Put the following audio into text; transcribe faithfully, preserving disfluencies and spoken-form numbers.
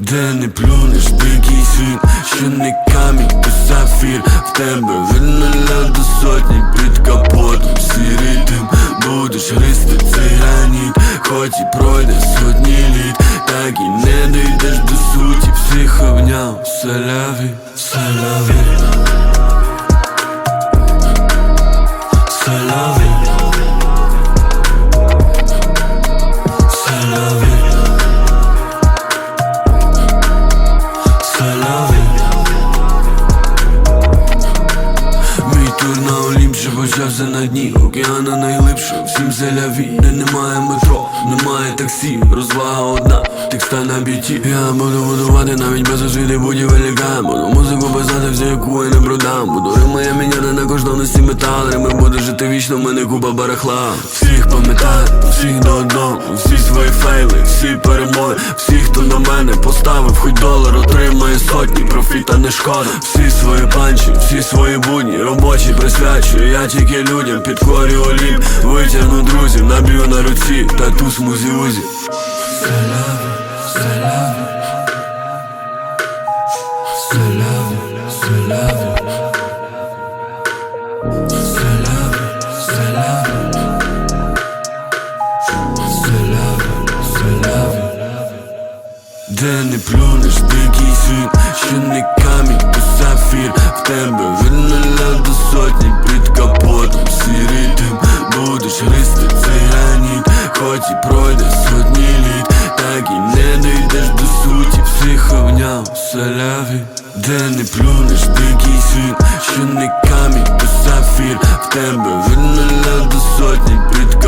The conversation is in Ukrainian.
Де не плюнеш, дикий світ, що не камінь, то сафір. В тебе від нуля до сотні під капотом сірий дим. Будеш гристи цей граніт, хоч і пройде сотні літ, так і не дійдеш до суті. Всіх обняв, саляві, саляві, саляві, саляві, саляві. Мій тур на Олімп, що почався на дні океану найглибше, всім саляві. Де немає метро, немає таксі, розвага одна, текста на біті. Я буду будувати навіть без освіти будівель лікарень. Буду музику писати всю, яку я не продам. Буду рими я міняти на коштовності метал. Рими буде жити вічно, в мене купа барахла. Всіх пам'ятаю, всіх до одного, всі свої фейли, всі перемоги. Всі, хто на мене поставив хоч долар, отримає сотні, профіта не шкода. Всі свої панчі, всі свої будні, робочі присвячую я тільки людям. Підкорю Олімп, витягну друзів, наб'ю на руці тату смузі-узі. Саляві, саляві, саляві, саляві, саляві, саляві, саляві, саляві. Де не плюнеш, дикий світ, що не камінь, то сафір. В тебе від нуля до сотні під капотом сірий дим. Будеш гристи цей граніт, хоч і пройде сотні літ, так і не дійдеш до суті. Всіх обняв, саляві. Де не плюнеш, дикий світ, що не камінь, то сафір. В тебе від нуля до сотні під